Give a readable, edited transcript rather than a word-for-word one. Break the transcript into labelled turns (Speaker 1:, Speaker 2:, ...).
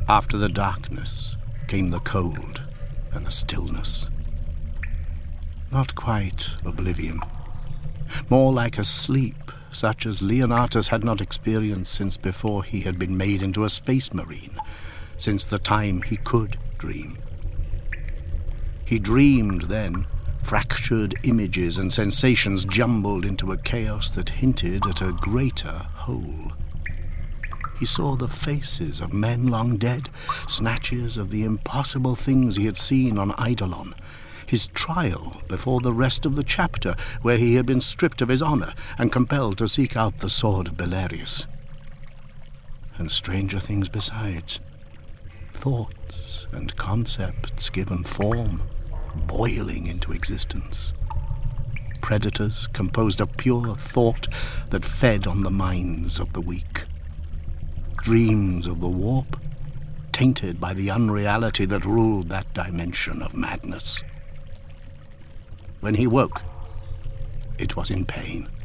Speaker 1: After the darkness came the cold and the stillness. Not quite oblivion. More like a sleep, such as Leonatus had not experienced since before he had been made into a space marine, since the time he could dream. He dreamed then, fractured images and sensations jumbled into a chaos that hinted at a greater whole. He saw the faces of men long dead, snatches of the impossible things he had seen on Eidolon, his trial before the rest of the chapter, where he had been stripped of his honor and compelled to seek out the sword of Belerius. And stranger things besides, thoughts and concepts given form, boiling into existence. Predators composed of pure thought that fed on the minds of the weak. Dreams of the warp, tainted by the unreality that ruled that dimension of madness. When he woke, it was in pain.